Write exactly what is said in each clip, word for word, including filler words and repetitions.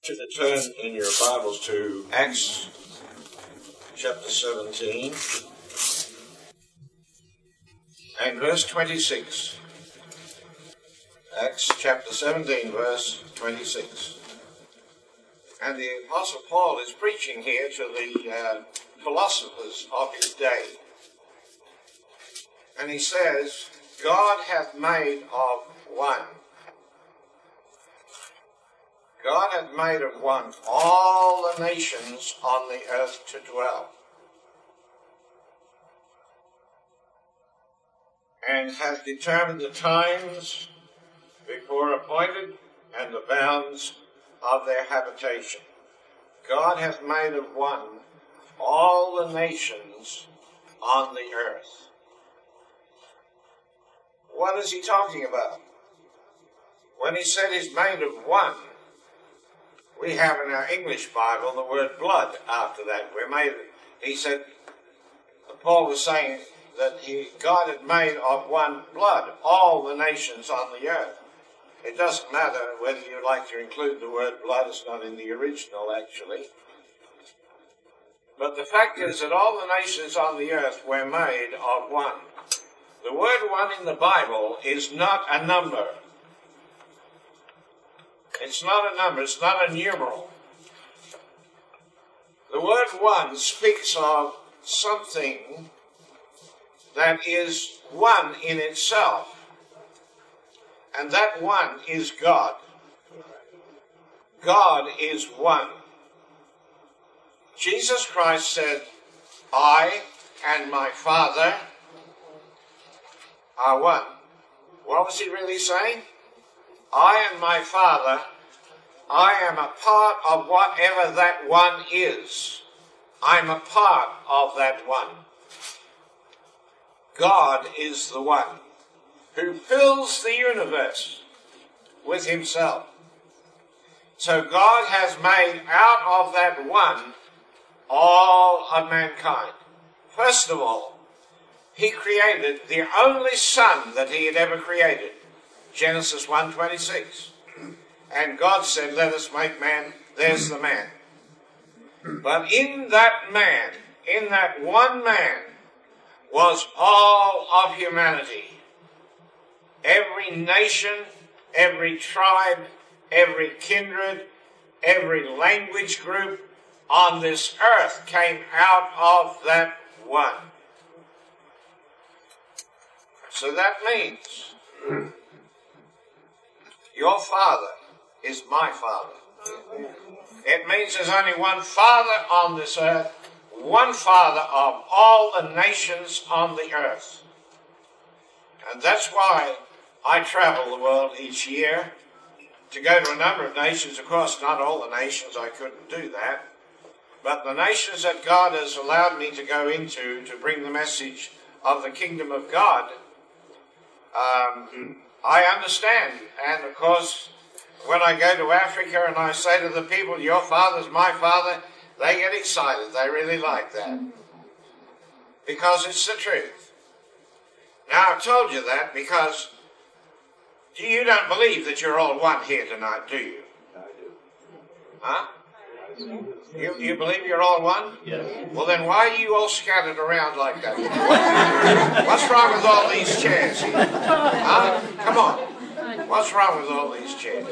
To turn in your Bibles to Acts chapter seventeen and verse twenty-six. Acts chapter seventeen, verse twenty-six. And the Apostle Paul is preaching here to the uh, philosophers of his day. And he says, God hath made of one. God hath made of one all the nations on the earth to dwell, and hath determined the times before appointed and the bounds of their habitation. God hath made of one all the nations on the earth. What is he talking about? When he said he's made of one, we have in our English Bible the word blood after that. We're made, he said, Paul was saying that he, God had made of one blood all the nations on the earth. It doesn't matter whether you like to include the word blood, it's not in the original actually. But the fact is that all the nations on the earth were made of one. The word one in the Bible is not a number. It's not a number, it's not a numeral. The word one speaks of something that is one in itself. And that one is God. God is one. Jesus Christ said, I and my Father are one. What was he really saying? I and my Father, I am a part of whatever that one is. I'm a part of that one. God is the one who fills the universe with himself. So God has made out of that one all of mankind. First of all, he created the only son that he had ever created. Genesis one twenty-six. And God said, let us make man. There's the man. But in that man, in that one man, was all of humanity. Every nation, every tribe, every kindred, every language group on this earth came out of that one. So that means your father is my father. It means there's only one father on this earth, one father of all the nations on the earth. And that's why I travel the world each year to go to a number of nations. Of course, not all the nations, I couldn't do that. But the nations that God has allowed me to go into to bring the message of the kingdom of God, um, I understand. And of course, when I go to Africa and I say to the people, your father's my father, they get excited. They really like that. Because it's the truth. Now, I've told you that because you don't believe that you're all one here tonight, do you? I do. Huh? You, you believe you're all one? Yes. Well, then why are you all scattered around like that? What's wrong with all these chairs here? Huh? Come on. What's wrong with all these chairs?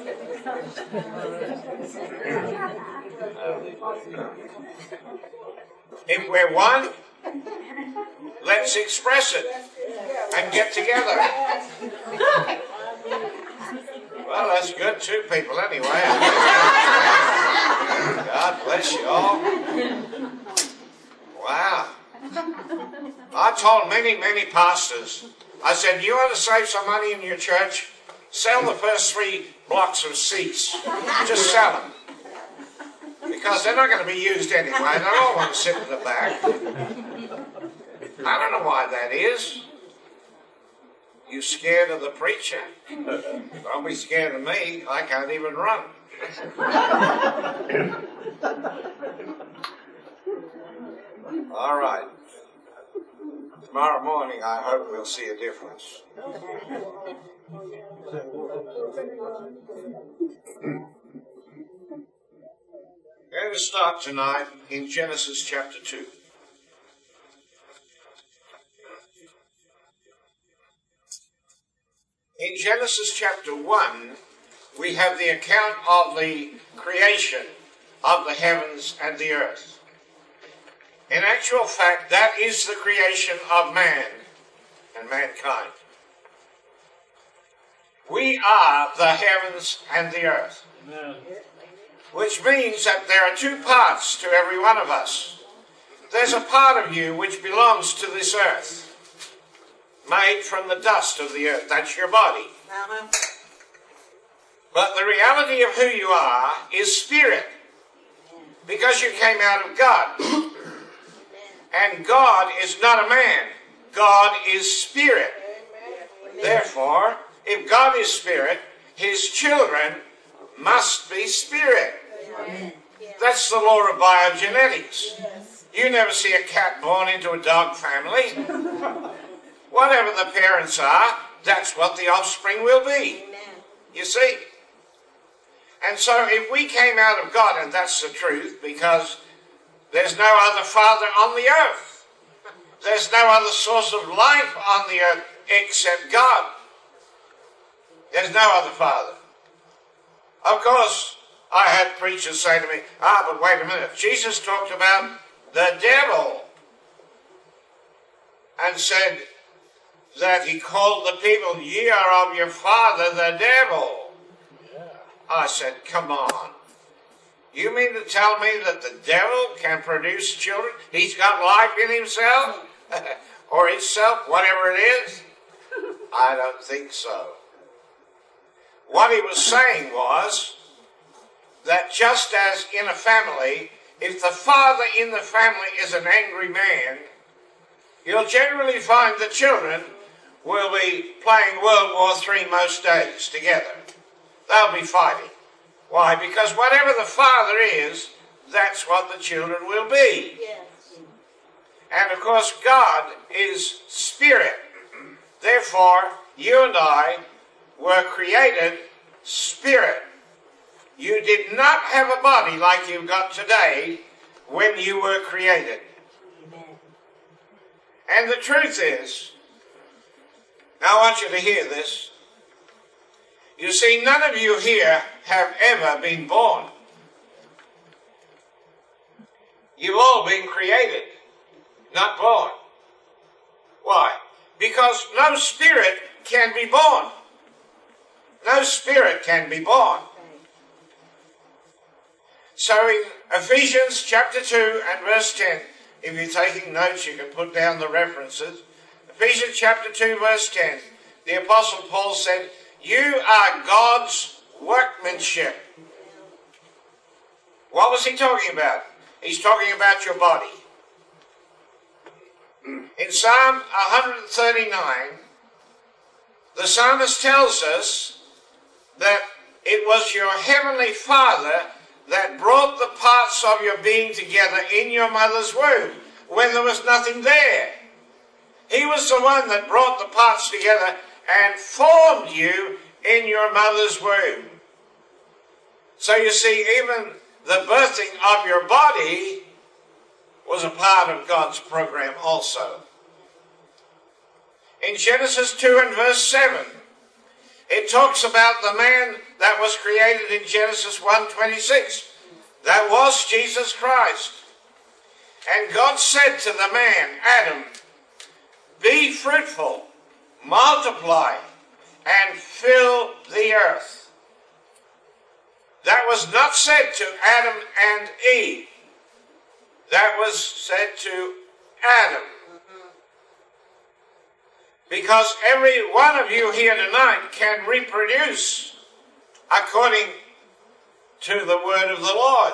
If we're one, let's express it and get together. Well, that's good, two people anyway. God bless you all. Wow. I told many, many pastors, I said, you want to save some money in your church? Sell the first three blocks of seats. Just sell them. Because they're not going to be used anyway. They all want to sit in the back. I don't know why that is. You scared of the preacher? Don't be scared of me. I can't even run. All right. Tomorrow morning, I hope we'll see a difference. to start tonight in Genesis chapter two. In Genesis chapter one, we have the account of the creation of the heavens and the earth. In actual fact, that is the creation of man and mankind. We are the heavens and the earth. Amen. Which means that there are two parts to every one of us. There's a part of you which belongs to this earth, made from the dust of the earth. That's your body. Uh-huh. But the reality of who you are is spirit, because you came out of God. And God is not a man. God is spirit. Therefore, if God is spirit, his children must be spirit. That's the law of biogenetics. You never see a cat born into a dog family. Whatever the parents are, that's what the offspring will be. You see? And so if we came out of God, and that's the truth, because there's no other father on the earth. There's no other source of life on the earth except God. There's no other father. Of course, I had preachers say to me, ah, but wait a minute. Jesus talked about the devil and said that he called the people, ye are of your father, the devil. Yeah. I said, come on. You mean to tell me that the devil can produce children? He's got life in himself? Or itself, whatever it is? I don't think so. What he was saying was that just as in a family, if the father in the family is an angry man, you'll generally find the children will be playing World War Three most days together. They'll be fighting. Why? Because whatever the father is, that's what the children will be. Yes. And of course, God is spirit. Therefore, you and I were created spirit. You did not have a body like you've got today when you were created. Amen. And the truth is, now I want you to hear this. You see, none of you here have ever been born. You've all been created, not born. Why? Because no spirit can be born. No spirit can be born. So in Ephesians chapter two and verse ten, if you're taking notes, you can put down the references. Ephesians chapter two verse ten, the Apostle Paul said, you are God's workmanship. What was he talking about? He's talking about your body. In Psalm one thirty-nine, the psalmist tells us that it was your heavenly Father that brought the parts of your being together in your mother's womb when there was nothing there. He was the one that brought the parts together and formed you in your mother's womb. So you see, even the birthing of your body was a part of God's program also. In Genesis two and verse seven, it talks about the man that was created in Genesis one twenty-six. That was Jesus Christ. And God said to the man, Adam, be fruitful, multiply, and fill the earth. That was not said to Adam and Eve. That was said to Adam. Because every one of you here tonight can reproduce according to the word of the Lord.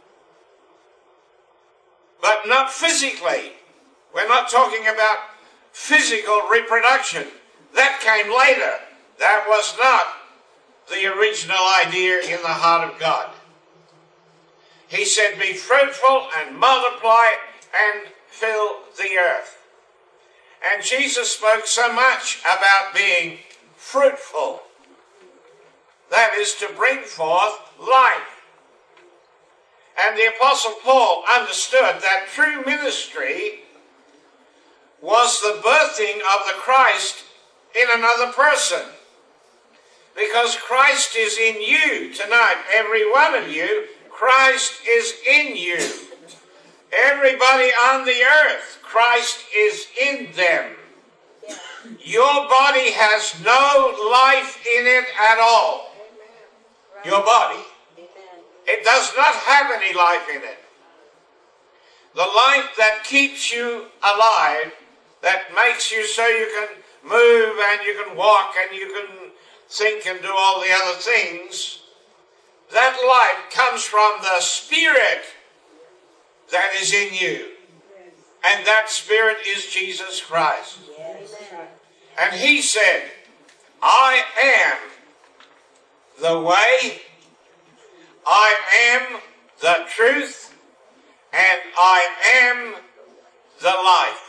But not physically. We're not talking about physical reproduction. That came later. That was not the original idea in the heart of God. He said, be fruitful and multiply and fill the earth. And Jesus spoke so much about being fruitful. That is to bring forth life. And the Apostle Paul understood that true ministry was the birthing of the Christ in another person. Because Christ is in you tonight, every one of you, Christ is in you. Everybody on the earth, Christ is in them. Your body has no life in it at all. Your body. It does not have any life in it. The life that keeps you alive, that makes you so you can move and you can walk and you can think and do all the other things, that life comes from the Spirit that is in you. And that Spirit is Jesus Christ. And he said, I am the way, I am the truth, and I am the life.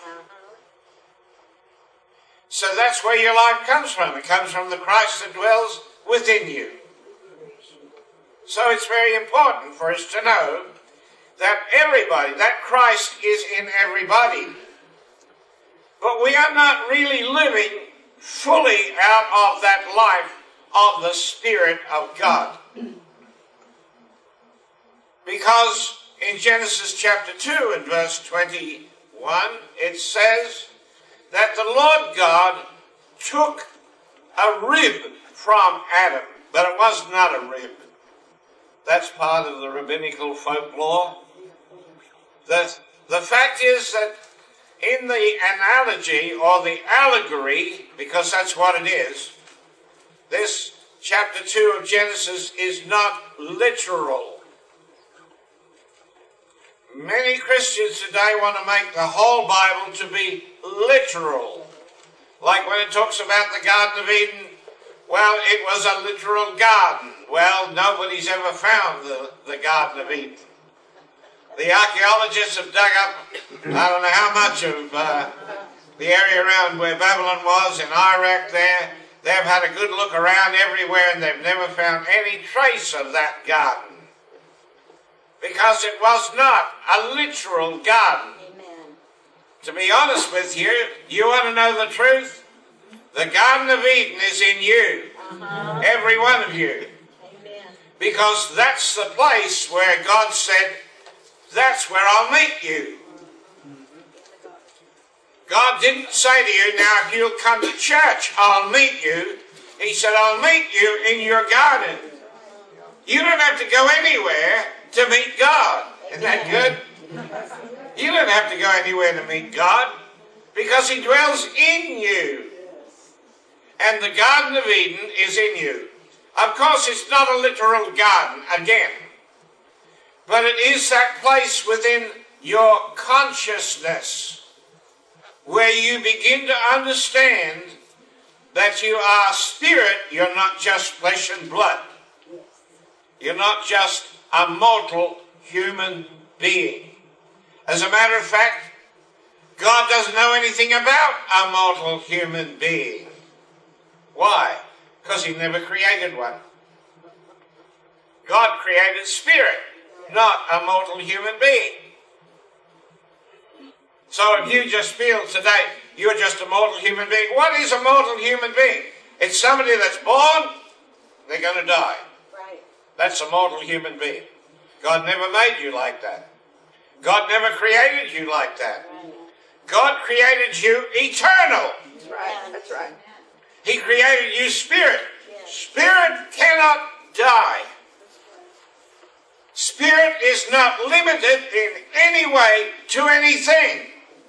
So that's where your life comes from. It comes from the Christ that dwells within you. So it's very important for us to know that everybody, that Christ is in everybody. But we are not really living fully out of that life of the Spirit of God. Because in Genesis chapter two and verse twenty-one, it says that the Lord God took a rib from Adam, but it was not a rib. That's part of the rabbinical folklore. The, the fact is that in the analogy or the allegory, because that's what it is, this chapter two of Genesis is not literal. Many Christians today want to make the whole Bible to be literal. Like when it talks about the Garden of Eden, well, it was a literal garden. Well, nobody's ever found the, the Garden of Eden. The archaeologists have dug up, I don't know how much of uh, the area around where Babylon was, in Iraq there. They've had a good look around everywhere and they've never found any trace of that garden. Because it was not a literal garden. Amen. To be honest with you, you want to know the truth? The Garden of Eden is in you. Uh-huh. Every one of you. Amen. Because that's the place where God said, that's where I'll meet you. God didn't say to you, now if you'll come to church, I'll meet you. He said, I'll meet you in your garden. You don't have to go anywhere to meet God. Isn't that good? You don't have to go anywhere to meet God because He dwells in you. And the Garden of Eden is in you. Of course, it's not a literal garden again, but it is that place within your consciousness where you begin to understand that you are spirit, you're not just flesh and blood. You're not just a mortal human being. As a matter of fact, God doesn't know anything about a mortal human being. Why? Because He never created one. God created spirit, not a mortal human being. So if you just feel today you're just a mortal human being, what is a mortal human being? It's somebody that's born, they're going to die. That's a mortal human being. God never made you like that. God never created you like that. God created you eternal. That's right. That's right. He created you spirit. Spirit cannot die. Spirit is not limited in any way to anything.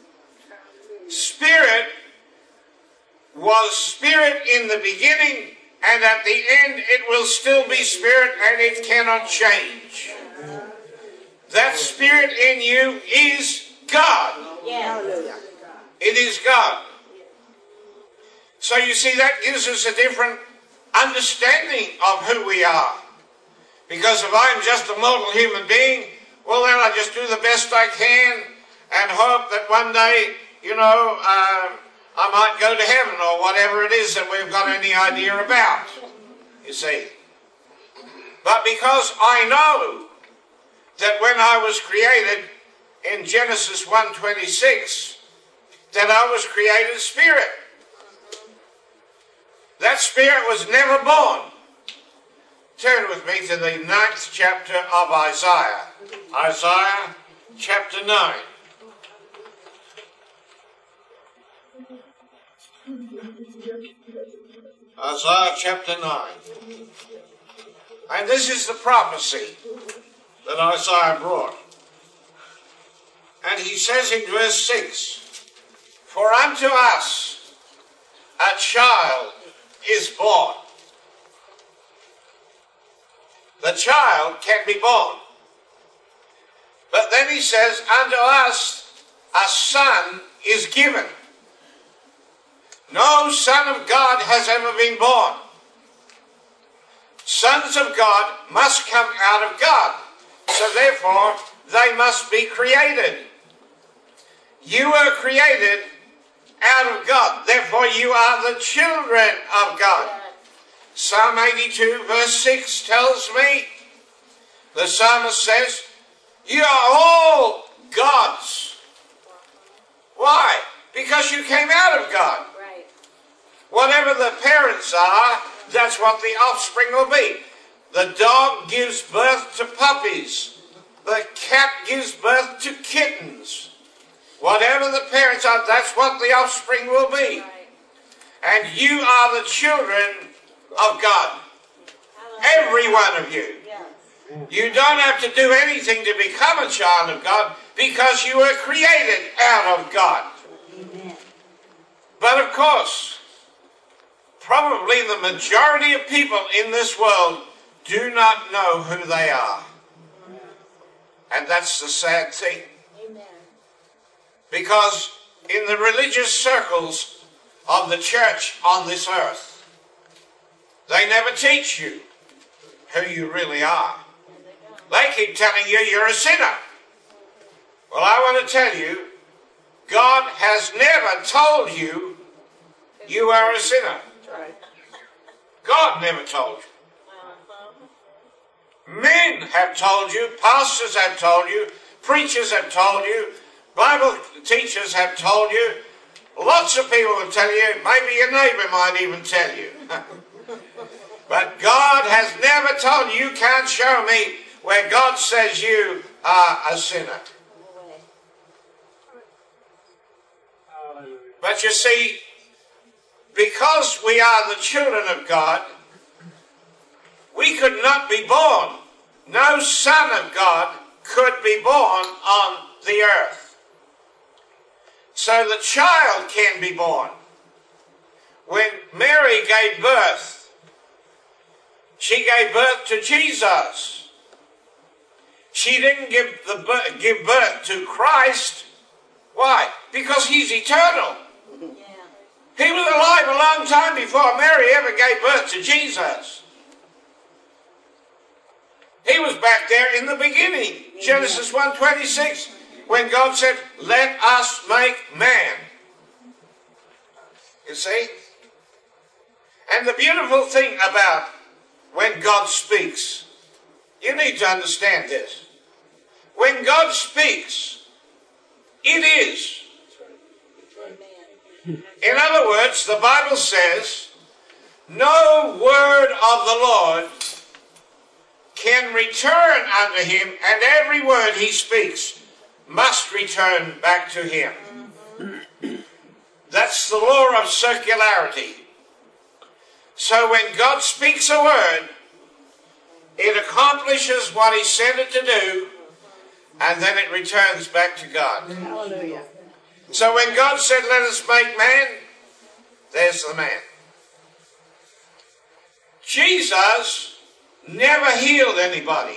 Spirit was spirit in the beginning, and at the end it will still be spirit, and it cannot change. That spirit in you is God. Hallelujah. It is God. So you see, that gives us a different understanding of who we are. Because if I'm just a mortal human being, well then I just do the best I can and hope that one day, you know, uh, I might go to heaven or whatever it is that we've got any idea about, you see. But because I know that when I was created in Genesis one twenty-six, that I was created spirit. That spirit was never born. Turn with me to the ninth chapter of Isaiah. Isaiah chapter nine. Isaiah chapter nine. And this is the prophecy that Isaiah brought. And he says in verse six, "For unto us a child is born." The child can be born. But then he says, "Unto us a son is given." No son of God has ever been born. Sons of God must come out of God. So therefore, they must be created. You were created out of God. Therefore, you are the children of God. Psalm eighty-two verse six tells me, the psalmist says, "You are all God's." Why? Because you came out of God. Right. Whatever the parents are, that's what the offspring will be. The dog gives birth to puppies. The cat gives birth to kittens. Whatever the parents are, that's what the offspring will be. Right. And you are the children of God. Every one of you. Yes. You don't have to do anything to become a child of God because you were created out of God. Amen. But of course, probably the majority of people in this world do not know who they are. And that's the sad thing. Amen. Because in the religious circles of the church on this earth, they never teach you who you really are. They keep telling you you're a sinner. Well, I want to tell you, God has never told you you are a sinner. That's right. God never told you. Men have told you, pastors have told you, preachers have told you, Bible teachers have told you, lots of people will tell you, maybe your neighbor might even tell you. But God has never told you. You can't show me where God says you are a sinner. But you see, because we are the children of God, we could not be born. No son of God could be born on the earth. So the child can be born. When Mary gave birth, she gave birth to Jesus. She didn't give, the, give birth to Christ. Why? Because he's eternal. Yeah. He was alive a long time before Mary ever gave birth to Jesus. He was back there in the beginning. Genesis one twenty-six, when God said, "Let us make man." You see? And the beautiful thing about when God speaks, you need to understand this. When God speaks, it is. In other words, the Bible says, no word of the Lord can return unto him, and every word he speaks must return back to him. That's the law of circularity. So when God speaks a word, it accomplishes what he sent it to do, and then it returns back to God. Hallelujah. So when God said, "Let us make man," there's the man. Jesus never healed anybody.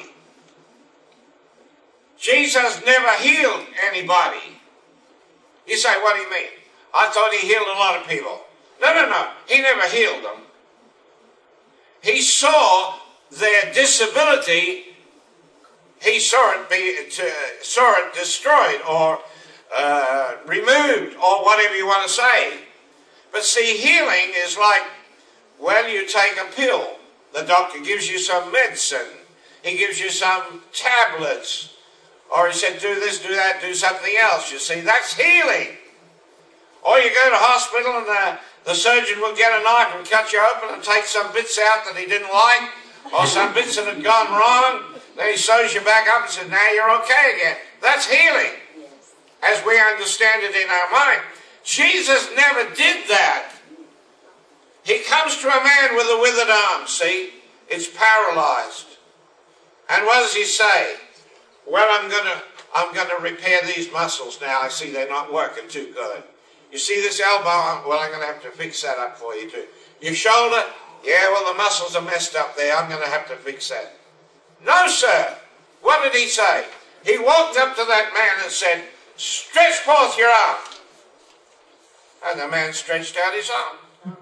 Jesus never healed anybody. You say, "What do you mean? I thought he healed a lot of people." No, no, no. He never healed them. He saw their disability. He saw it be to, saw it destroyed or uh, removed or whatever you want to say. But see, healing is like, well, you take a pill. The doctor gives you some medicine. He gives you some tablets. Or he said, do this, do that, do something else. You see, that's healing. Or you go to hospital and the, the surgeon will get a knife and cut you open and take some bits out that he didn't like, or some bits that had gone wrong. Then he sews you back up and says, now you're okay again. That's healing, as we understand it in our mind. Jesus never did that. He comes to a man with a withered arm, see? It's paralyzed. And what does he say? Well, I'm going to I'm going to repair these muscles now. I see they're not working too good. You see this elbow? Well, I'm going to have to fix that up for you too. Your shoulder? Yeah, well, the muscles are messed up there. I'm going to have to fix that. No, sir. What did he say? He walked up to that man and said, stretch forth your arm. And the man stretched out his arm.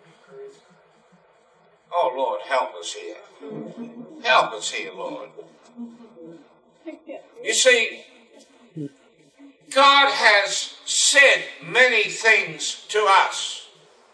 Oh, Lord, help us here. Help us here, Lord. You see, God has said many things to us.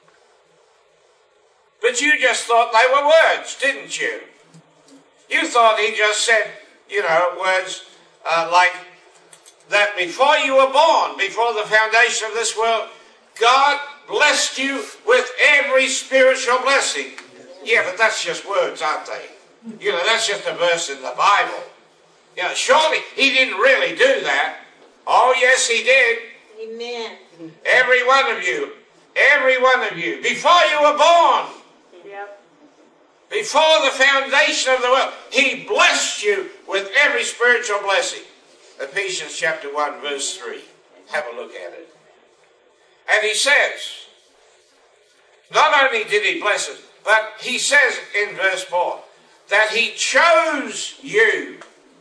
But you just thought they were words, didn't you? You thought he just said, you know, words uh, like that before you were born, before the foundation of this world, God blessed you with every spiritual blessing. Yeah, but that's just words, aren't they? You know, that's just a verse in the Bible. You know, surely he didn't really do that. Oh, yes, he did. Amen. Every one of you, every one of you, before you were born, Yep. before the foundation of the world, he blessed you with every spiritual blessing. Ephesians chapter one, verse three. Have a look at it. And he says, not only did he bless us, but he says in verse four, that he chose you.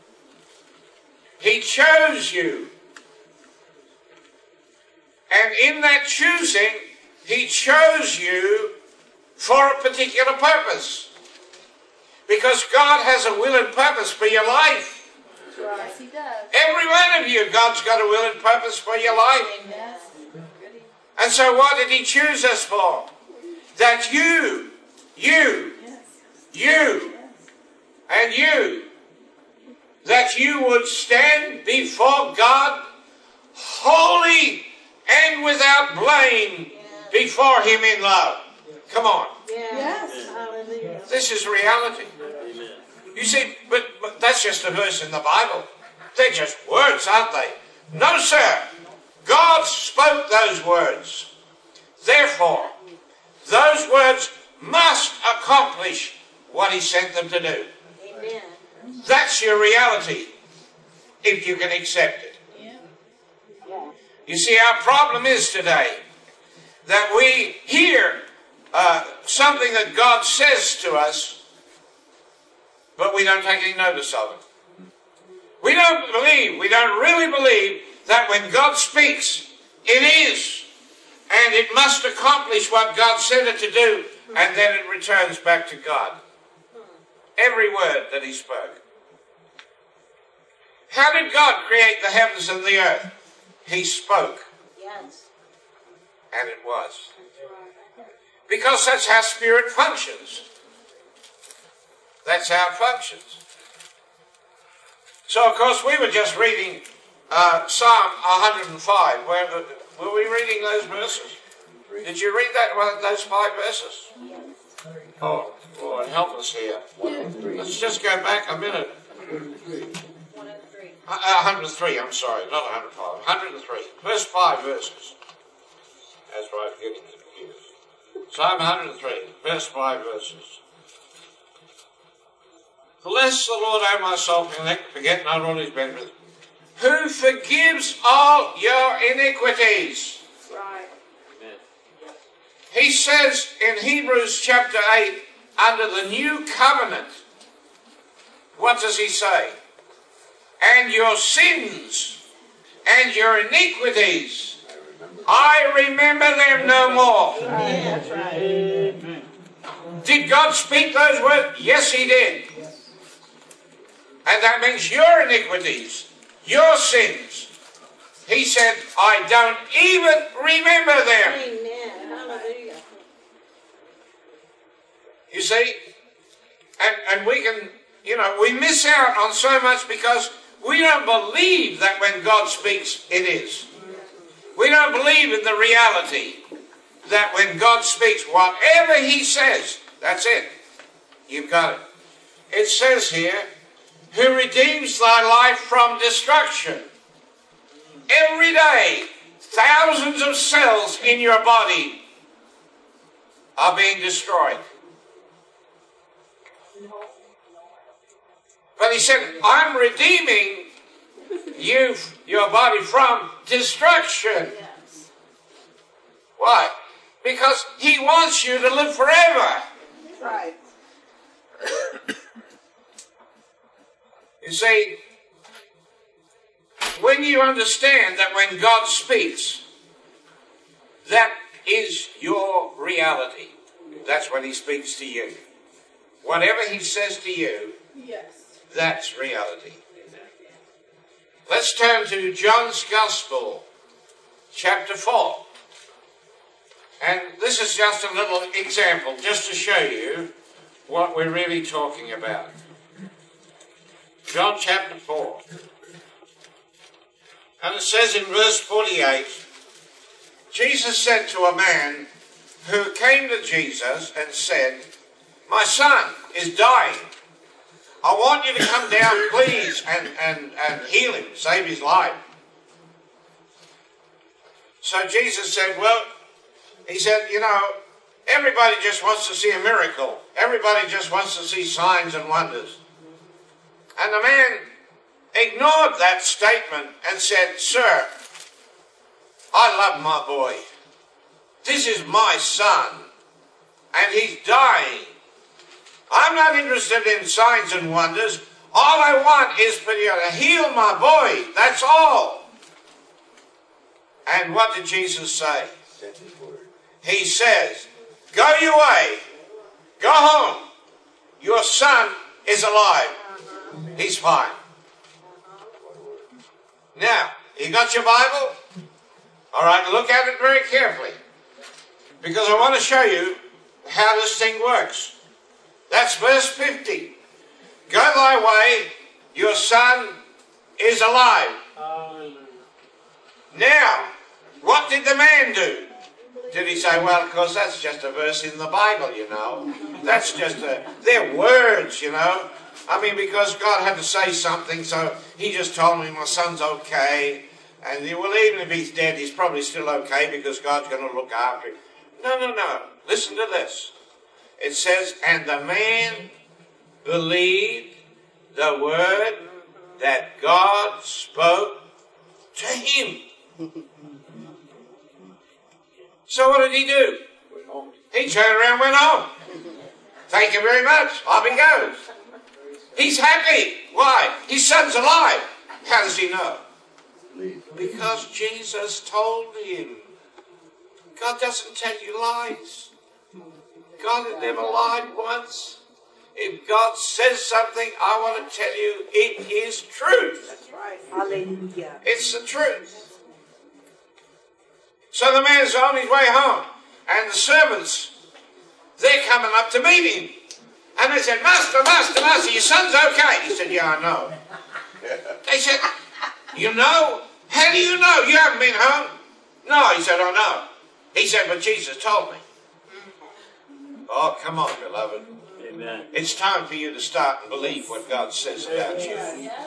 He chose you. And in that choosing, he chose you for a particular purpose. Because God has a will and purpose for your life. Yes, he does. Every one of you, God's got a will and purpose for your life. Amen. And so what did he choose us for? That you, you, Yes. you, and you, that you would stand before God holy and without blame before him in love. Come on. Yes. Yes. Hallelujah. This is reality. Amen. You see, but, but that's just a verse in the Bible. They're just words, aren't they? No, sir. God spoke those words. Therefore, those words must accomplish what he sent them to do. Amen. That's your reality, if you can accept it. Yeah. You see, our problem is today that we hear uh, something that God says to us, but we don't take any notice of it. We don't believe, we don't really believe that when God speaks, it is. And it must accomplish what God said it to do, and then it returns back to God. Every word that he spoke. How did God create the heavens and the earth? He spoke, Yes. and it was. Because that's how spirit functions. That's how it functions. So, of course, we were just reading uh, Psalm one hundred five. Where, were we reading those verses? Did you read that, well, those five verses? Oh, Lord, help us here. Let's just go back a minute. One and three. Uh, one hundred three, I'm sorry, not one hundred five. one hundred three. First five verses. That's right, I'm getting confused. Psalm one hundred three, first five verses. Bless the Lord, O my soul, forget not all his benefits, who forgives all your iniquities. Right. He says in Hebrews chapter eight, under the new covenant, what does he say? And your sins and your iniquities, I remember them no more. Amen. That's right. Did God speak those words? Yes, he did. And that means your iniquities, your sins. He said, I don't even remember them. Amen. Hallelujah. You see? And, and we can, you know, we miss out on so much because we don't believe that when God speaks, it is. We don't believe in the reality that when God speaks, whatever he says, that's it. You've got it. It says here, who redeems thy life from destruction. Every day, thousands of cells in your body are being destroyed. But he said, I'm redeeming you, your body, from destruction. Yes. Why? Because he wants you to live forever. That's right. You see, when you understand that when God speaks, that is your reality. That's when he speaks to you. Whatever he says to you, Yes. that's reality. Let's turn to John's Gospel, chapter four. And this is just a little example, just to show you what we're really talking about. John chapter four. And it says in verse forty-eight, Jesus said to a man who came to Jesus and said, my son is dying. I want you to come down, please, and, and, and heal him, save his life. So Jesus said, well, he said, you know, everybody just wants to see a miracle. Everybody just wants to see signs and wonders. And the man ignored that statement and said, sir, I love my boy. This is my son, and he's dying. I'm not interested in signs and wonders. All I want is for you to heal my boy. That's all. And what did Jesus say? He says, go your way. Go home. Your son is alive. He's fine. Now, you got your Bible? All right, look at it very carefully. Because I want to show you how this thing works. That's verse fifty. Go thy way, your son is alive. Hallelujah. Now, what did the man do? Did he say, well, of course, that's just a verse in the Bible, you know. That's just a, they're words, you know. I mean, because God had to say something, so he just told me my son's okay. And, well, even if he's dead, he's probably still okay because God's going to look after him. No, no, no. Listen to this. It says, and the man believed the word that God spoke to him. So what did he do? He turned around and went home. Thank you very much. Off he goes. He's happy. Why? His son's alive. How does he know? Because Jesus told him. God doesn't tell you lies. God had never lied once. If God says something, I want to tell you it is truth. That's right. Hallelujah. It's the truth. So the man's on his way home, and the servants, they're coming up to meet him. And they said, Master, Master, Master, your son's okay. He said, yeah, I know. They said, you know? How do you know? You haven't been home? No, he said, I know. He said, but Jesus told me. Oh, come on, beloved. Amen. It's time for you to start and believe what God says about you.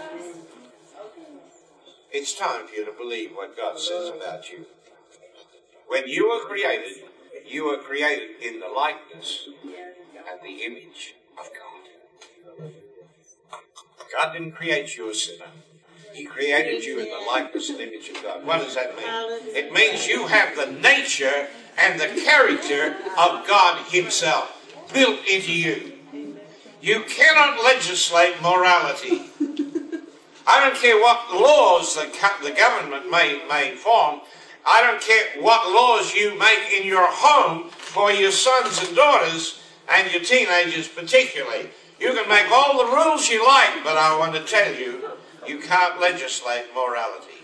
It's time for you to believe what God says about you. When you were created, you were created in the likeness and the image of God. God didn't create you a sinner. He created you in the likeness and image of God. What does that mean? It means you have the nature and the character of God himself built into you. You cannot legislate morality. I don't care what laws the, the government may, may form. I don't care what laws you make in your home for your sons and daughters and your teenagers particularly. You can make all the rules you like, but I want to tell you, you can't legislate morality.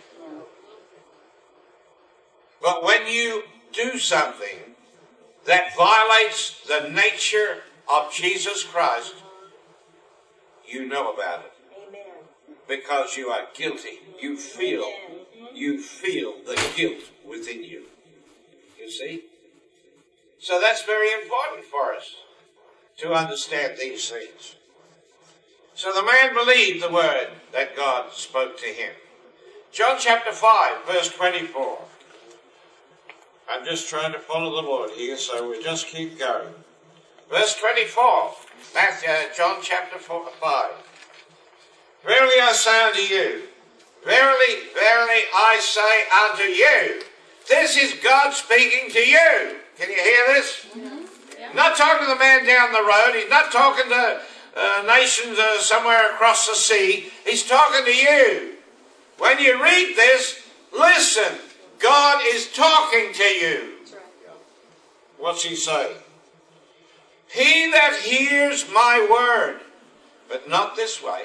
But when you do something that violates the nature of Jesus Christ, you know about it. Amen. Because you are guilty. You feel, you feel the guilt within you. You see? So that's very important for us to understand these things. So the man believed the word that God spoke to him. John chapter five, verse twenty-four. I'm just trying to follow the Lord here, so we'll just keep going. Verse twenty-four, Matthew, John chapter four, five. Verily I say unto you, verily, verily I say unto you. This is God speaking to you. Can you hear this? Mm-hmm. Yeah. Not talking to the man down the road. He's not talking to uh, nations uh, somewhere across the sea. He's talking to you. When you read this, listen. God is talking to you. That's right. What's he saying? He that hears my word, but not this way.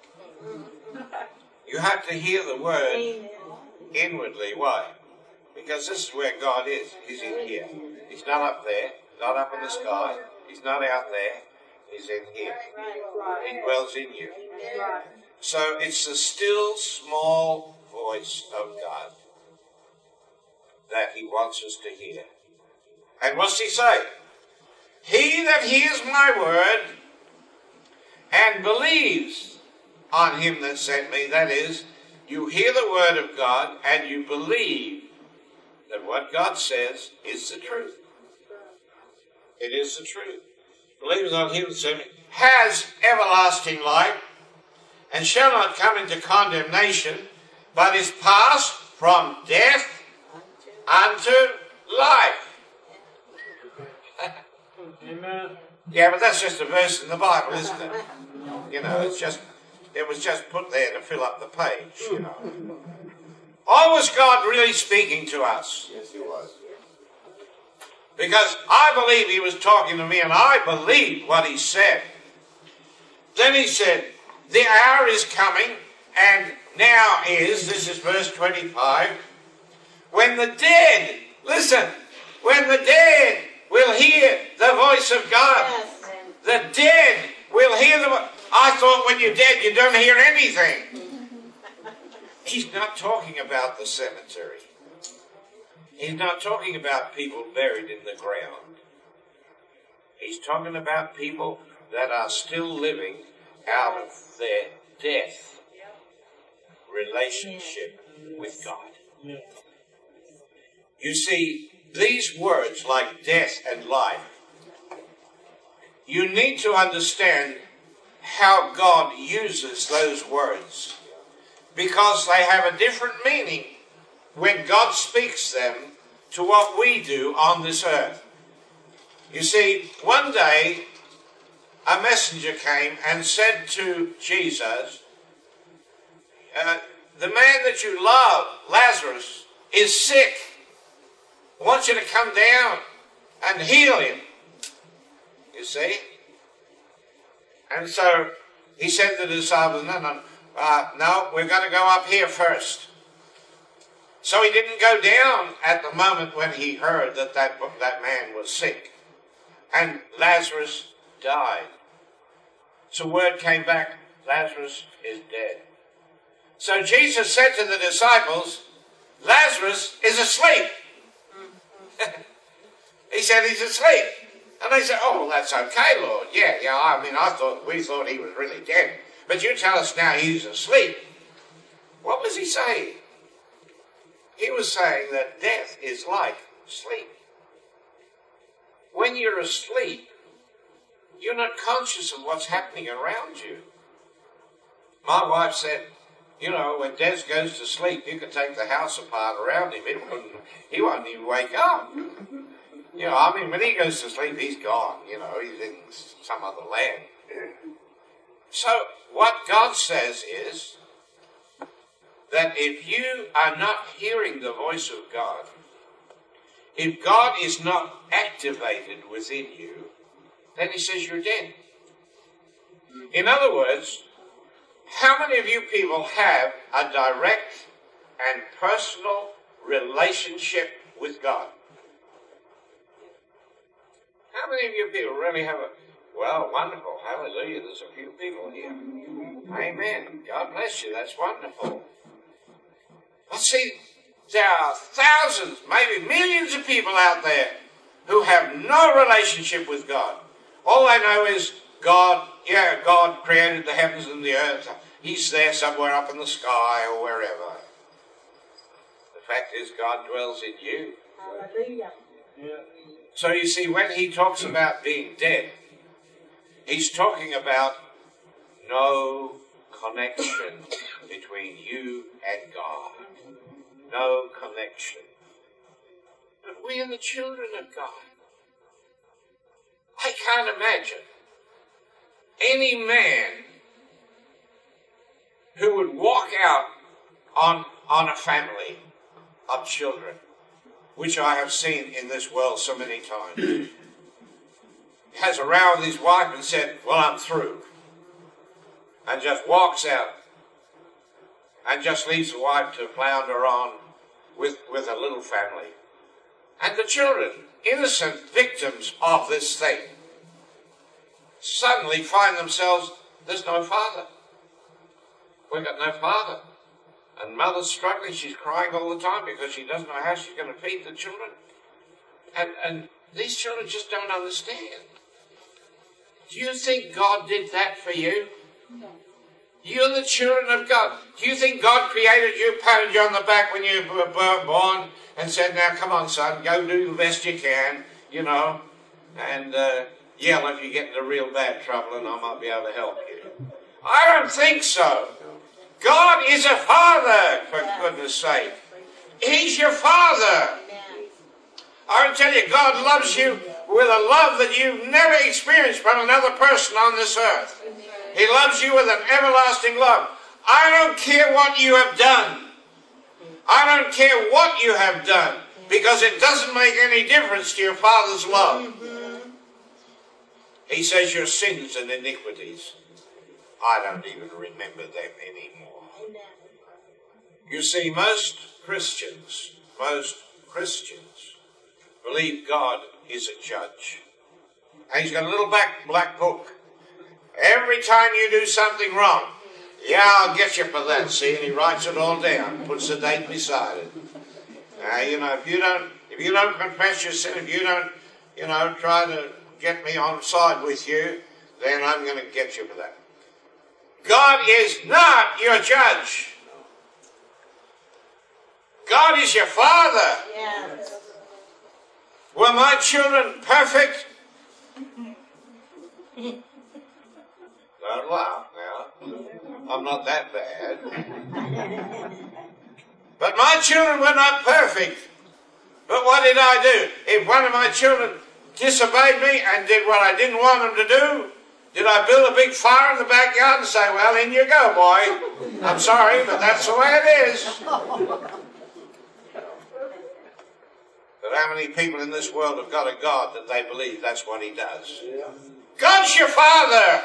You have to hear the word inwardly. Why? Because this is where God is. He's in here. He's not up there. Not up in the sky. He's not out there. He's in here. He dwells in you. So it's the still small voice of God that he wants us to hear. And what's he say? He that hears my word and believes on him that sent me, that is, you hear the word of God and you believe that what God says is the truth. It is the truth. Believes on him that sent me has everlasting life and shall not come into condemnation, but is passed from death unto life. Amen. Yeah, but that's just a verse in the Bible, isn't it? You know, it's just, it was just put there to fill up the page, you know. Or was God really speaking to us? Yes, he was. Because I believe he was talking to me and I believed what he said. Then he said, the hour is coming and now is, this is verse twenty-five, when the dead, listen, when the dead will hear the voice of God. Yes. The dead will hear the voice. I thought when you're dead you don't hear anything. He's not talking about the cemetery. He's not talking about people buried in the ground. He's talking about people that are still living out of their death relationship with God. You see, these words like death and life, you need to understand how God uses those words, because they have a different meaning when God speaks them to what we do on this earth. You see, one day a messenger came and said to Jesus, uh, the man that you love, Lazarus, is sick. I want you to come down and heal him. You see? And so he said to the disciples, no, no, uh, no, we're going to go up here first. So he didn't go down at the moment when he heard that that, that man was sick. And Lazarus died. So word came back, Lazarus is dead. So Jesus said to the disciples, Lazarus is asleep. He said he's asleep. And they said, oh, well, that's okay, Lord. Yeah, yeah, I mean, I thought, we thought he was really dead. But you tell us now he's asleep. What was he saying? He was saying that death is like sleep. When you're asleep, you're not conscious of what's happening around you. My wife said, you know, when Des goes to sleep, you can take the house apart around him. It wouldn't, he won't even wake up. You know, I mean, when he goes to sleep, he's gone. You know, he's in some other land. So, what God says is that if you are not hearing the voice of God, if God is not activated within you, then he says you're dead. In other words, how many of you people have a direct and personal relationship with God? How many of you people really have a, Well, wonderful. Hallelujah. There's a few people here. Amen. God bless you. That's wonderful. But see, there are thousands, maybe millions of people out there who have no relationship with God. All they know is God, yeah, God created the heavens and the earth. He's there somewhere up in the sky or wherever. The fact is, God dwells in you. Hallelujah. So you see, when he talks about being dead, he's talking about no connection between you and God. No connection. But we are the children of God. I can't imagine any man who would walk out on, on a family of children, which I have seen in this world so many times, has a row with his wife and said, well, I'm through, and just walks out and just leaves the wife to flounder on with, with a little family. And the children, innocent victims of this thing, suddenly find themselves, there's no father. We've got no father. And mother's struggling, she's crying all the time because she doesn't know how she's going to feed the children. And, and these children just don't understand. Do you think God did that for you? No. You're the children of God. Do you think God created you, patted you on the back when you were born and said, now come on son, go do the best you can, you know, and uh, yell if you get into real bad trouble and I might be able to help you? I don't think so. God is a father, for goodness sake. He's your father. I will tell you, God loves you with a love that you've never experienced from another person on this earth. He loves you with an everlasting love. I don't care what you have done. I don't care what you have done, because it doesn't make any difference to your Father's love. He says your sins and iniquities, I don't even remember them anymore. You see, most Christians, most Christians believe God is a judge. And he's got a little black, black book. Every time you do something wrong, yeah, I'll get you for that, see, and he writes it all down, puts the date beside it. Now, you know, if you don't, if you don't confess your sin, if you don't, you know, try to get me on side with you, then I'm going to get you for that. God is not your judge. God is your Father. Yes. Were my children perfect? Don't laugh now. I'm not that bad. But my children were not perfect. But what did I do? If one of my children disobeyed me and did what I didn't want them to do, did I build a big fire in the backyard and say, well, in you go, boy. I'm sorry, but that's the way it is. But how many people in this world have got a God that they believe that's what he does? God's your Father.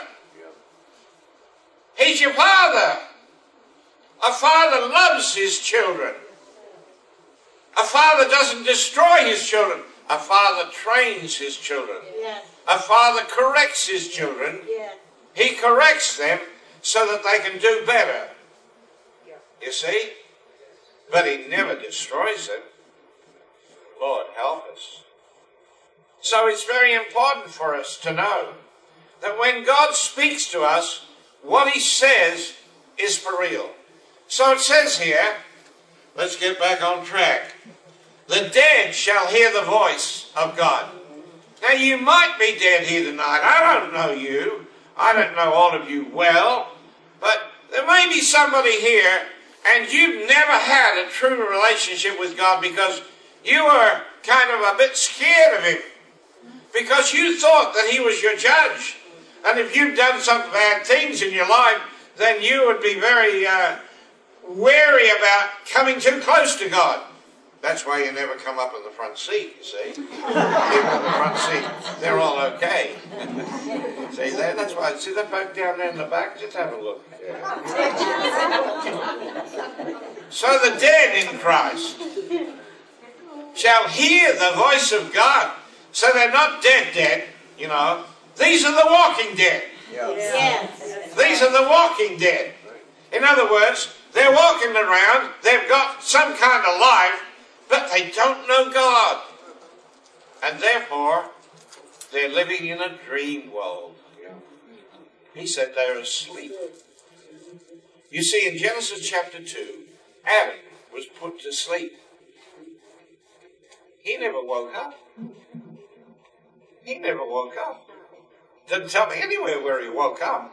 He's your Father. A father loves his children. A father doesn't destroy his children. A father trains his children. Yes. A father corrects his children. Yes. He corrects them so that they can do better. You see? But he never destroys them. Lord, help us. So it's very important for us to know that when God speaks to us, what he says is for real. So it says here, let's get back on track. The dead shall hear the voice of God. Now you might be dead here tonight. I don't know you. I don't know all of you well. But there may be somebody here and you've never had a true relationship with God because you were kind of a bit scared of him. Because you thought that he was your judge. And if you've done some bad things in your life, then you would be very uh, wary about coming too close to God. That's why you never come up in the front seat, you see. Even in the front seat, they're all okay. See there? That's why. See that folk down there in the back? Just have a look. Yeah. So the dead in Christ shall hear the voice of God. So they're not dead dead, you know. These are the walking dead. Yes. These are the walking dead. In other words, they're walking around, they've got some kind of life, but they don't know God. And therefore, they're living in a dream world. He said they're asleep. You see, in Genesis chapter two, Adam was put to sleep. He never woke up. He never woke up. Doesn't tell me anywhere where he woke up.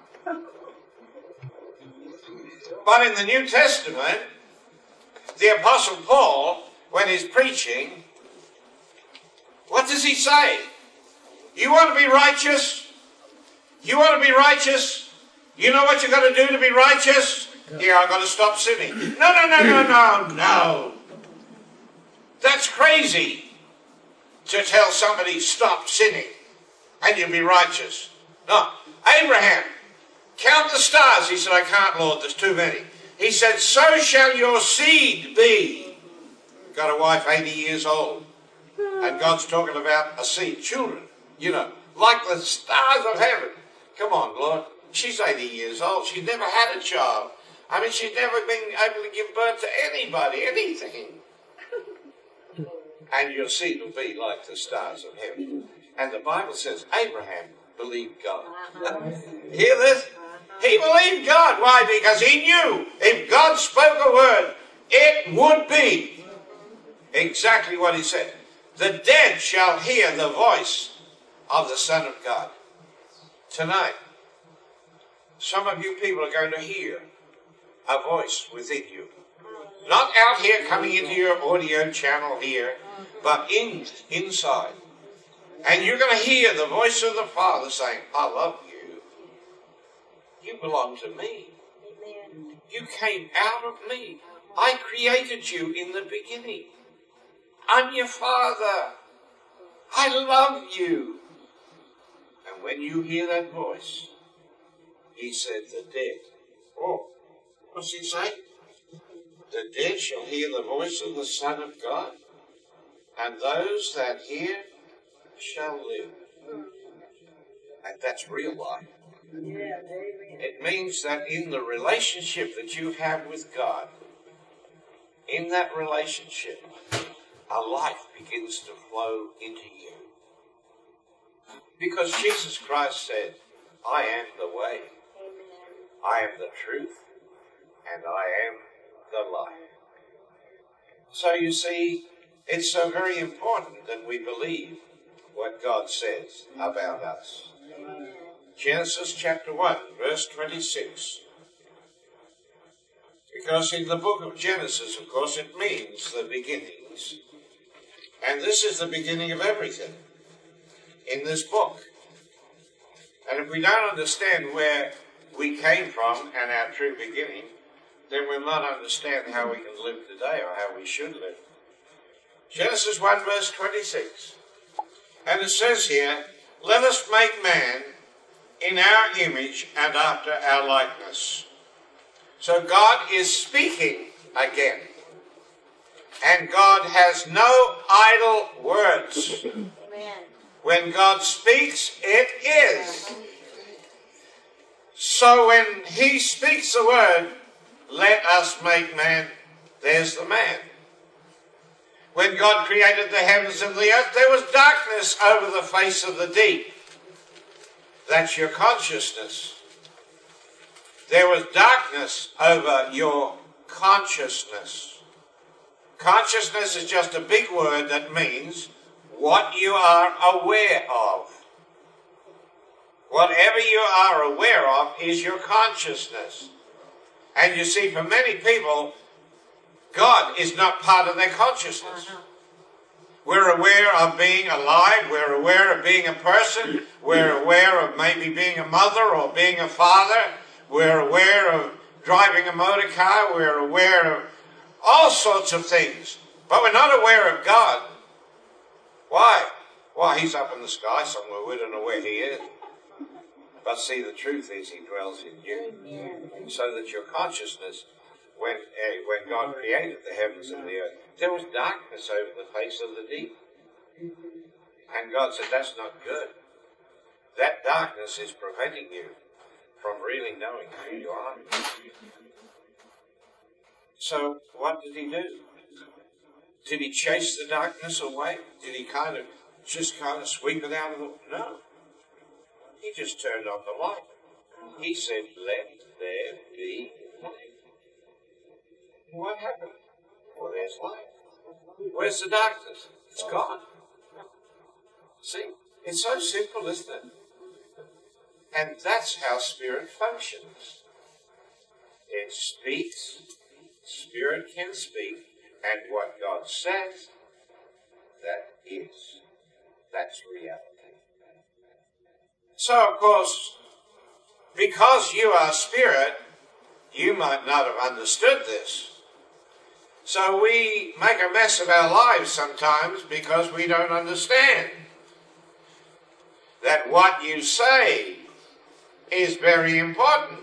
But in the New Testament, the Apostle Paul, when he's preaching, what does he say? You want to be righteous? You want to be righteous? You know what you've got to do to be righteous? Yeah, I've got to stop sinning. No, no, no, no, no, no. That's crazy to tell somebody stop sinning and you'll be righteous. No. Abraham, count the stars. He said, I can't, Lord, there's too many. He said, so shall your seed be. Got a wife eighty years old. And God's talking about a seed, children, you know, like the stars of heaven. Come on, Lord. She's eighty years old. She's never had a child. I mean, she's never been able to give birth to anybody, anything. And your seed will be like the stars of heaven. And the Bible says Abraham believed God. Hear this? He believed God. Why? Because he knew if God spoke a word, it would be exactly what he said. The dead shall hear the voice of the Son of God. Tonight, some of you people are going to hear a voice within you. Not out here coming into your audio channel here, but in inside. And you're going to hear the voice of the Father saying, I love you. You belong to me. You came out of me. I created you in the beginning. I'm your Father. I love you. And when you hear that voice, he said, the dead. Oh, what's he say? The dead shall hear the voice of the Son of God, and those that hear shall live. And that's real life. It means that in the relationship that you have with God, in that relationship, a life begins to flow into you. Because Jesus Christ said, I am the way, I am the truth, and I am the life. So you see, it's so very important that we believe what God says about us. Genesis chapter one, verse twenty-six. Because in the book of Genesis, of course, it means the beginnings. And this is the beginning of everything in this book. And if we don't understand where we came from and our true beginning, then we'll not understand how we can live today or how we should live. Genesis one verse twenty-six. And it says here, let us make man in our image and after our likeness. So God is speaking again. And God has no idle words. Amen. When God speaks, it is. So when he speaks the word, let us make man, there's the man. When God created the heavens and the earth, there was darkness over the face of the deep. That's your consciousness. There was darkness over your consciousness. Consciousness is just a big word that means what you are aware of. Whatever you are aware of is your consciousness. And you see, for many people, God is not part of their consciousness. Uh-huh. We're aware of being alive. We're aware of being a person. We're aware of maybe being a mother or being a father. We're aware of driving a motor car. We're aware of all sorts of things. But we're not aware of God. Why? Why, he's up in the sky somewhere. We don't know where he is. But see, the truth is he dwells in you. So that your consciousness, when, uh, when God created the heavens and the earth, there was darkness over the face of the deep. And God said, that's not good. that darkness is preventing you from really knowing who you are. So what did he do? Did he chase the darkness away? Did he kind of just kind of sweep it out of the... No. He just turned on the light. He said, let there be light. What happened? Well, there's light. Where's the darkness? It's gone. See? It's so simple, isn't it? And that's how Spirit functions. It speaks. Spirit can speak. And what God says, that is. That's reality. So, of course, because you are Spirit, you might not have understood this. So we make a mess of our lives sometimes because we don't understand that what you say is very important.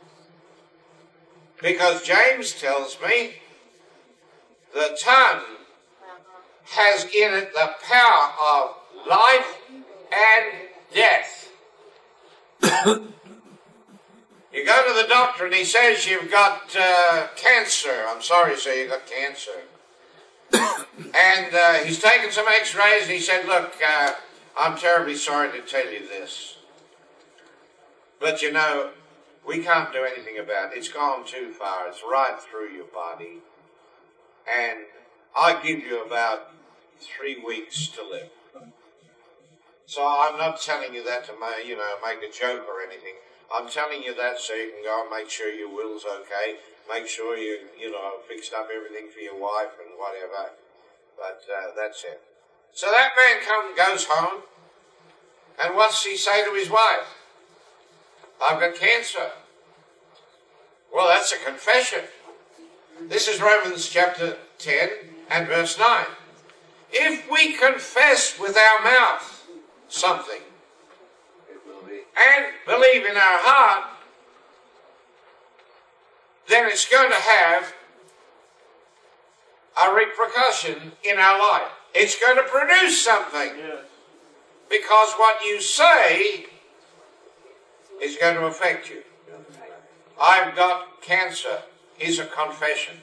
Because James tells me the tongue has in it the power of life and death. You go to the doctor and he says you've got uh, cancer. I'm sorry, sir, you've got cancer. And uh, he's taken some x-rays and he said, look, uh, I'm terribly sorry to tell you this. But you know, we can't do anything about it. It's gone too far. It's right through your body. And I give you about three weeks to live. So I'm not telling you that to make, you know, make a joke or anything. I'm telling you that so you can go and make sure your will's okay. Make sure you, you know, fixed up everything for your wife and whatever. But uh, that's it. So that man comes, goes home. And what's he say to his wife? I've got cancer. Well, that's a confession. This is Romans chapter ten and verse nine. If we confess with our mouth something and believe in our heart, then it's going to have a repercussion in our life. It's going to produce something. Yes. Because what you say is going to affect you. I've got cancer is a confession.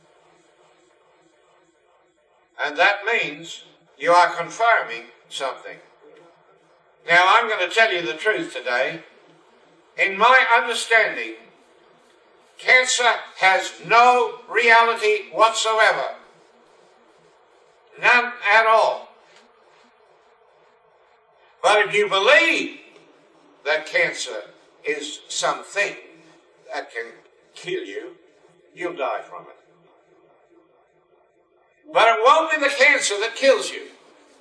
And that means you are confirming something. Now, I'm going to tell you the truth today. In my understanding, cancer has no reality whatsoever. None at all. But if you believe that cancer is something that can kill you, you'll die from it. But it won't be the cancer that kills you.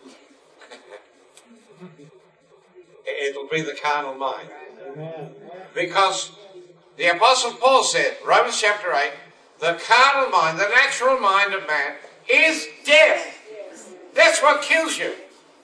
It'll be the carnal mind. Because the Apostle Paul said, Romans chapter eight, the carnal mind, the natural mind of man is death. That's what kills you.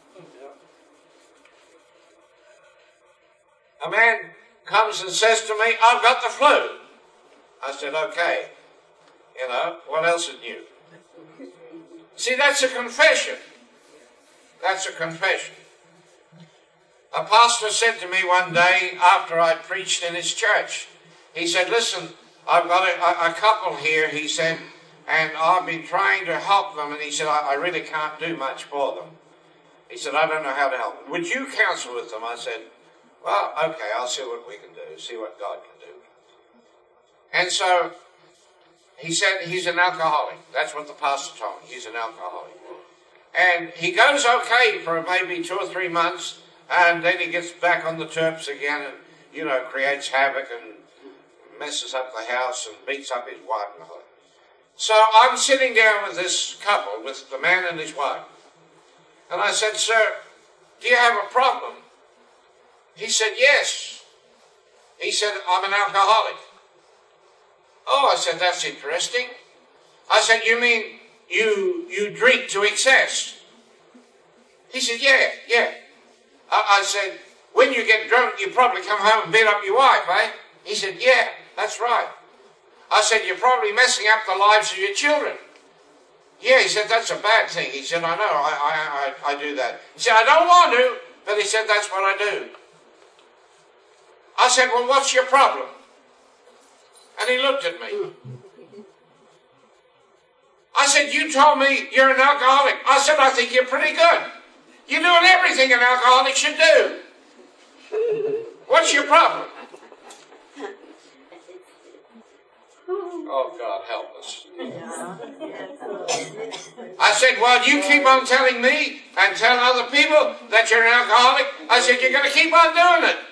A man comes and says to me, I've got the flu. I said, okay. You know, what else is new? See, that's a confession. That's a confession. A pastor said to me one day after I preached in his church, he said, listen, I've got a, a couple here, he said, and I've been trying to help them, and he said, I, I really can't do much for them. He said, I don't know how to help them. Would you counsel with them? I said, well, okay, I'll see what we can do, see what God can do. And so he said he's an alcoholic. That's what the pastor told me. He's an alcoholic. And he goes okay for maybe two or three months, and then he gets back on the terps again and, you know, creates havoc and messes up the house and beats up his wife and all that. So I'm sitting down with this couple, with the man and his wife. And I said, sir, do you have a problem? He said, yes. He said, I'm an alcoholic. Oh, I said, that's interesting. I said, you mean you you drink to excess? He said, yeah, yeah. I, I said, when you get drunk, you probably come home and beat up your wife, eh? He said, yeah, that's right. I said, you're probably messing up the lives of your children. Yeah, he said, that's a bad thing. He said, I know, I, I, I, I do that. He said, I don't want to, but he said, that's what I do. I said, well, what's your problem? And he looked at me. I said, you told me you're an alcoholic. I said, I think you're pretty good. You're doing everything an alcoholic should do. What's your problem? Oh, God, help us. I said, well, you keep on telling me and telling other people that you're an alcoholic. I said, you're going to keep on doing it.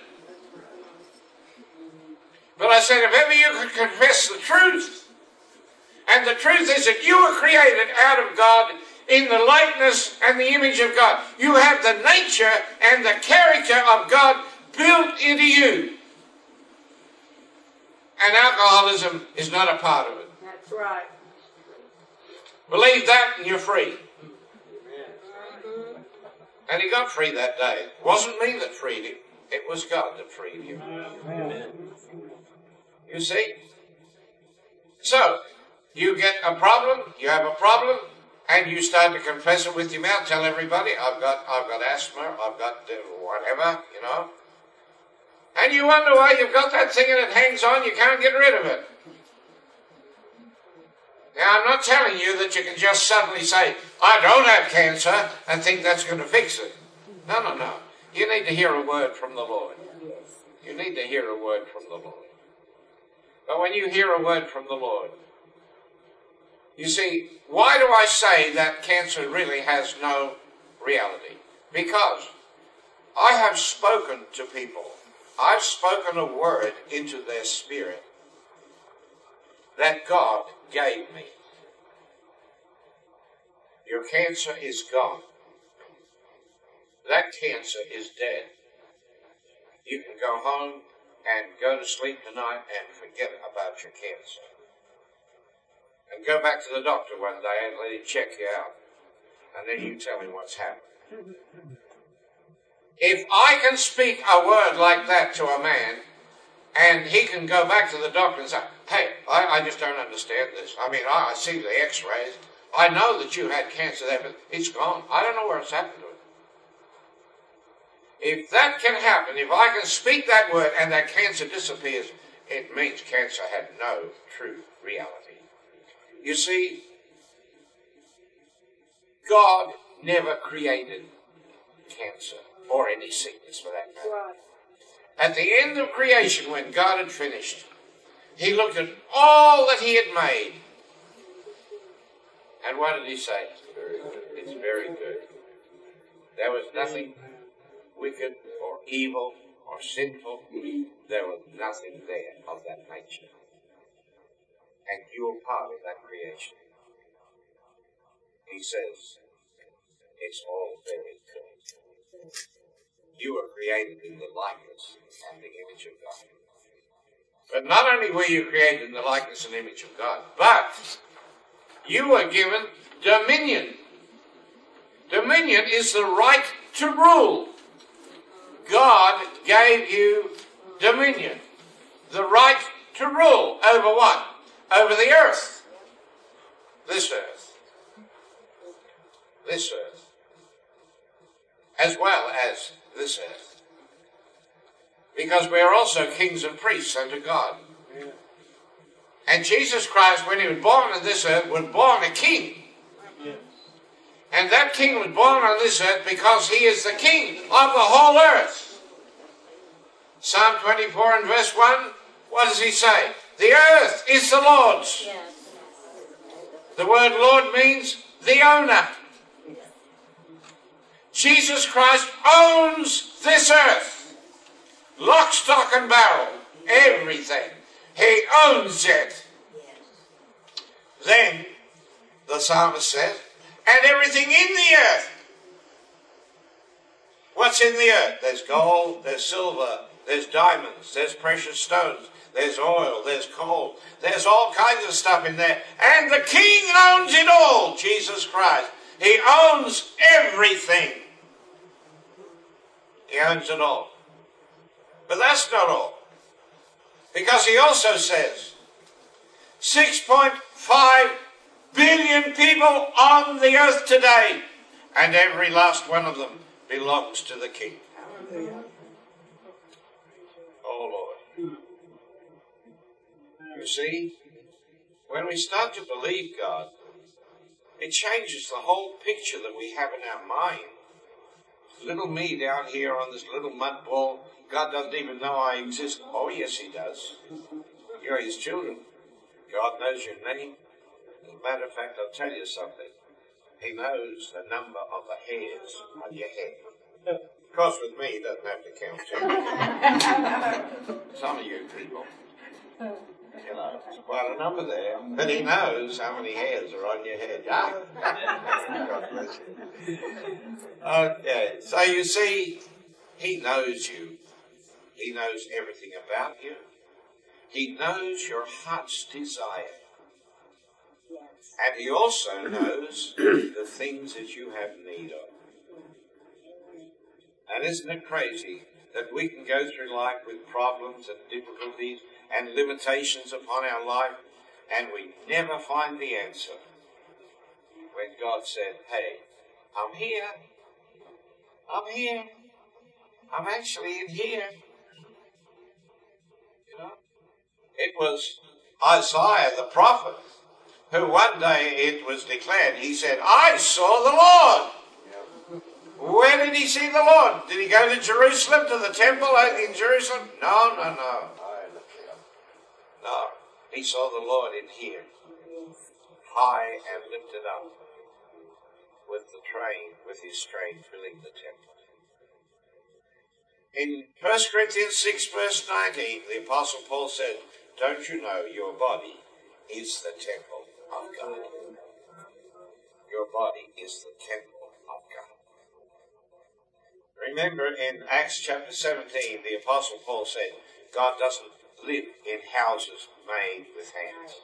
But I said, if ever you could confess the truth, and the truth is that you were created out of God in the likeness and the image of God. You have the nature and the character of God built into you. And alcoholism is not a part of it. That's right. Believe that and you're free. And he got free that day. It wasn't me that freed him. It was God that freed him. You see? So, you get a problem, you have a problem, and you start to confess it with your mouth. Tell everybody, I've got, I've got asthma, I've got uh, whatever, you know. And you wonder why you've got that thing and it hangs on, you can't get rid of it. Now, I'm not telling you that you can just suddenly say, I don't have cancer, and think that's going to fix it. No, no, no. You need to hear a word from the Lord. You need to hear a word from the Lord. But when you hear a word from the Lord, you see, why do I say that cancer really has no reality? Because I have spoken to people. I've spoken a word into their spirit that God gave me. Your cancer is gone. That cancer is dead. You can go home and go to sleep tonight and forget about your cancer. And go back to the doctor one day and let him check you out. And then you tell him what's happened. If I can speak a word like that to a man, and he can go back to the doctor and say, hey, I, I just don't understand this. I mean, I, I see the x-rays. I know that you had cancer there, but it's gone. I don't know where it's happened to it. If that can happen, if I can speak that word and that cancer disappears, it means cancer had no true reality. You see, God never created cancer or any sickness for that matter. Right. At the end of creation, when God had finished, he looked at all that he had made. And what did he say? It's very good. It's very good. There was nothing wicked or evil or sinful. There was nothing there of that nature. And you are part of that creation. He says, it's all very good. You were created in the likeness and the image of God. But not only were you created in the likeness and image of God, but you were given dominion. Dominion is the right to rule. God gave you dominion. The right to rule over what? Over the earth. This earth. This earth. As well as this earth. Because we are also kings and priests unto God. Yeah. And Jesus Christ, when he was born on this earth, was born a king. Yeah. And that king was born on this earth because he is the king of the whole earth. Psalm twenty-four and verse one, what does he say? The earth is the Lord's. Yes. The word Lord means the owner. Jesus Christ owns this earth. Lock, stock and barrel. Everything. He owns it. Yes. Then, the psalmist says, and everything in the earth. What's in the earth? There's gold, there's silver, there's diamonds, there's precious stones, there's oil, there's coal. There's all kinds of stuff in there. And the King owns it all, Jesus Christ. He owns everything. He owns it all. But that's not all. Because he also says, six point five billion people on the earth today, and every last one of them belongs to the King. Oh, Lord. You see, when we start to believe God, it changes the whole picture that we have in our mind. Little me down here on this little mud ball, God doesn't even know I exist. Oh, yes, He does. You're His children. God knows your name. As a matter of fact, I'll tell you something. He knows the number of the hairs on your head. Of course, with me, He doesn't have to count you. Some of you people, you know, there's quite a number there. But He knows how many hairs are on your head. Ah. God bless you. Okay, so you see, He knows you. He knows everything about you. He knows your heart's desire. And He also knows the things that you have need of. And isn't it crazy that we can go through life with problems and difficulties and limitations upon our life, and we never find the answer? When God said, hey, I'm here. I'm here. I'm actually in here. You know? It was Isaiah the prophet who one day it was declared, he said, I saw the Lord. Where did he see the Lord? Did he go to Jerusalem, to the temple in Jerusalem? No, no, no. No. He saw the Lord in here, high and lifted up, with the train, with His train filling the temple. In First Corinthians six, verse nineteen, the Apostle Paul said, don't you know your body is the temple of God? Your body is the temple of God. Remember in Acts chapter seventeen, the Apostle Paul said, God doesn't live in houses made with hands.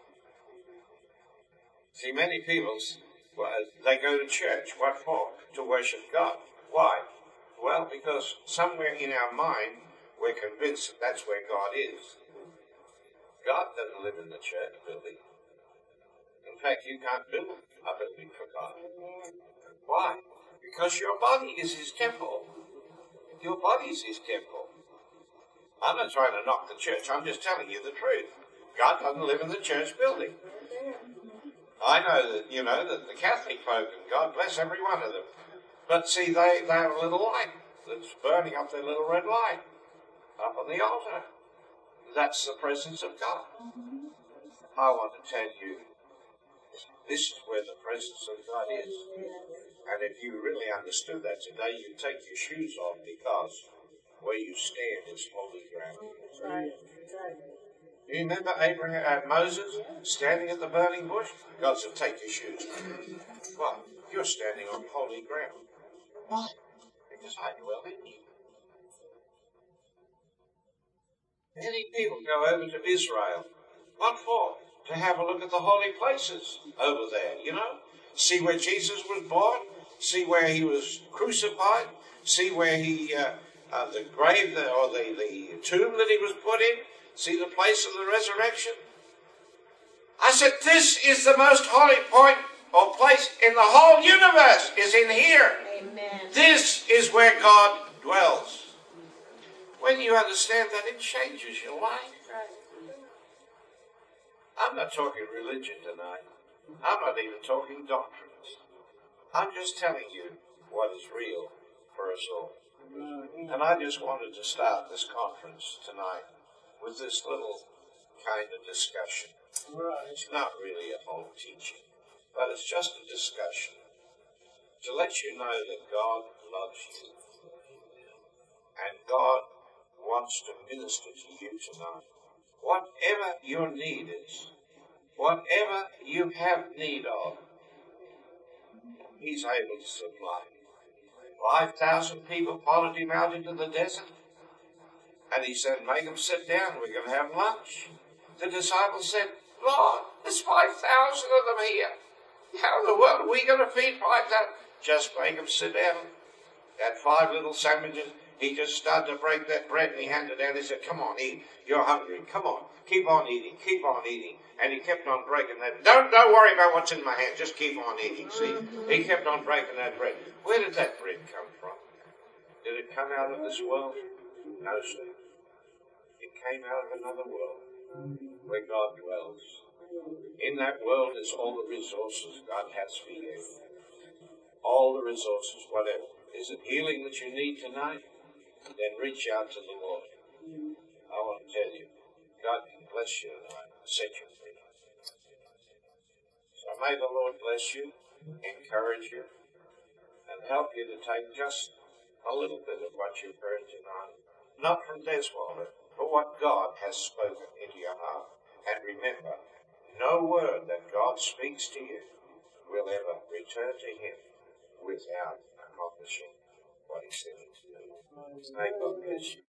See, many people, well, they go to church. What for? To worship God. Why? Well, because somewhere in our mind, we're convinced that that's where God is. God doesn't live in the church building. In fact, you can't build a building for God. Why? Because your body is His temple. Your body is His temple. I'm not trying to knock the church. I'm just telling you the truth. God doesn't live in the church building. I know that, you know, that the Catholic folk, and God bless every one of them, but see, they, they have a little light that's burning up their little red light up on the altar. That's the presence of God. I want to tell you, this is where the presence of God is. And if you really understood that today, you'd take your shoes off, because where you stand is holy ground. Right. You remember Abraham, uh, Moses standing at the burning bush? God said, take your shoes off. Why? You're standing on holy ground. Why? Because I dwell in you. Many people go over to Israel. What for? To have a look at the holy places over there, you know? See where Jesus was born. See where He was crucified. See where He, uh, uh, the grave that, or the, the tomb that He was put in. See the place of the resurrection. I said, this is the most holy point or place in the whole universe, is in here. Amen. This is where God dwells. When you understand that, it changes your life. I'm not talking religion tonight. I'm not even talking doctrines. I'm just telling you what is real for us all. And I just wanted to start this conference tonight with this little kind of discussion. It's not really a whole teaching, but it's just a discussion to let you know that God loves you. And God wants to minister to you tonight. Whatever your need is, whatever you have need of, He's able to supply. Five thousand people followed Him out into the desert. And He said, make them sit down, we're going to have lunch. The disciples said, Lord, there's five thousand of them here. How in the world are we going to feed five thousand? Just make them sit down. Had five little sandwiches. He just started to break that bread and He handed it down. He said, come on, eat. You're hungry. Come on. Keep on eating. Keep on eating. And He kept on breaking that. Don't, don't worry about what's in my hand. Just keep on eating. See? He kept on breaking that bread. Where did that bread come from? Did it come out of this world? No, sir. It came out of another world. where God dwells. In that world is all the resources God has for you. All the resources, whatever. Is it healing that you need tonight? Then reach out to the Lord. I want to tell you, God can bless you tonight and set you free. So may the Lord bless you, encourage you, and help you to take just a little bit of what you've heard tonight. Not from Deswalder, but what God has spoken into your heart. And remember, no word that God speaks to you will ever return to Him without accomplishing what He said it to do. May God bless you.